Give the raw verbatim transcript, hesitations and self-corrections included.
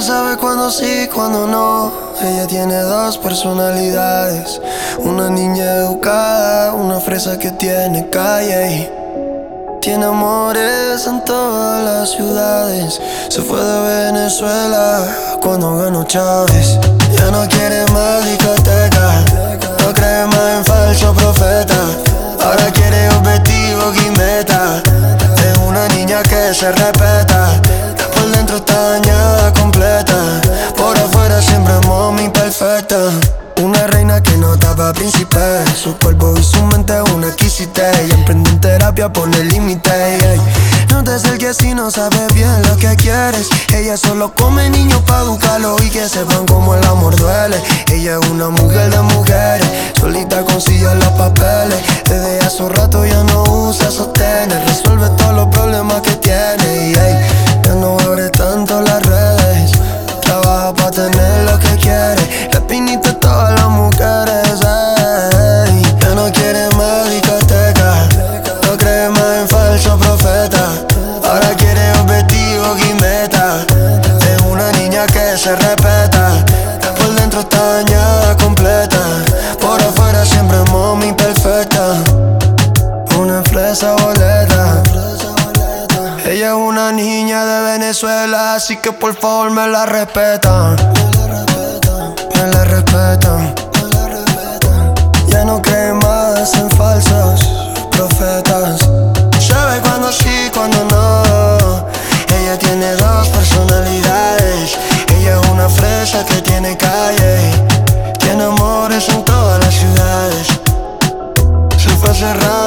sabe cuándo sí, cuándo no. Ella tiene dos personalidades. Una niña educada, una fresa que tiene calle y tiene amores en todas las ciudades. Se fue de Venezuela cuando ganó Chávez. Ya no quiere más discoteca, no cree más en falso profeta. Ahora quiere objetivo y meta. Es una niña que se respeta. Por dentro está dañada completa. Por afuera siempre mommy perfecta. Una reina que no tapa príncipe. Su cuerpo y su mente una exquisite. Ella emprende en terapia, pone límite. No te acerques si no sabes bien lo que quieres. Ella solo come niños pa' educarlo y que sepan cómo el amor duele. Ella es una mujer de mujeres, solita consigue los papeles. Desde hace un rato ya no usa sostenes. Resuelve todos los problemas que tiene. Y ey, ya no abre tanto las redes. Trabaja pa' tener lo que quiere. La espinita a todas las mujeres, ey. Ya no quiere más discoteca, no cree más en falso profeta. Ahora quiere objetivo y meta. Es una niña que se respeta. Por dentro está dañada completa. Por afuera siempre mommy perfecta. Una fresa boleta. Ella es una niña de Venezuela, así que por favor me la respetan. Me la respetan. Ya no cree más en falsos profetas. Sabe cuándo sí, cuándo no. Ella tiene dos personalidades. Ella es una fresa que tiene calle. Tiene amores en todas las ciudades. Se fue cerrado